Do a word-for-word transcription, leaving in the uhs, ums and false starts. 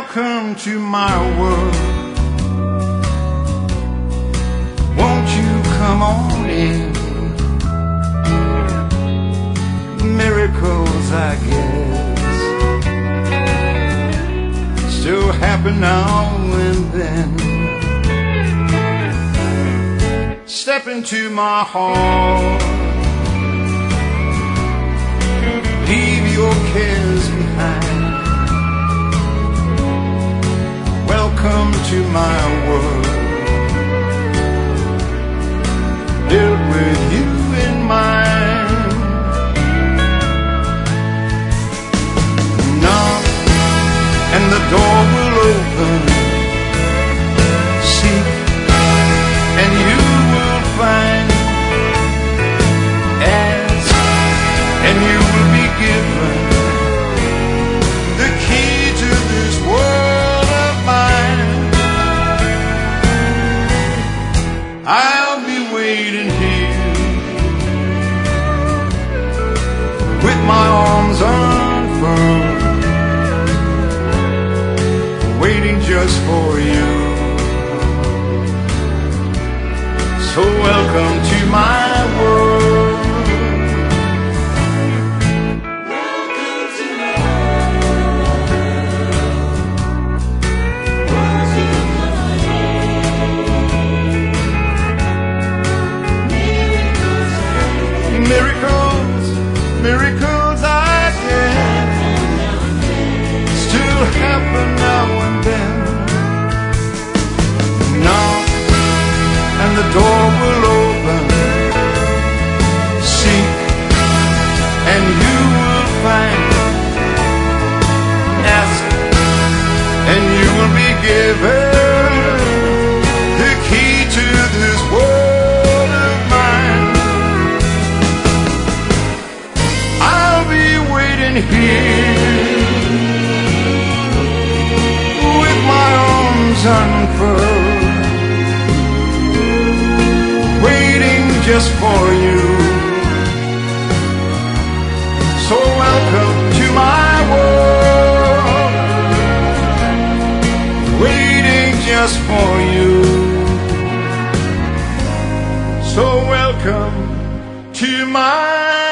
Welcome to my world. Won't you come on in? Miracles, I guess, still happen now and then. Step into my heart, leave your cares behind. Welcome to my world, built with you in mind. Knock and the door will open. Seek and you will find. Ask and you will be given the key to this world of mine. I'll be waiting here with my arms unfurled, waiting just for you. So welcome to my world. Welcome to my world. Won't you come in? Miracles, miracles I can still happen now and then. Knock and the door will open. Seek and you will find. Ask and you will be given the key to this world of mine. I'll be waiting here with my arms unfurled, waiting just for you. So welcome to my world, waiting just for you. So welcome to my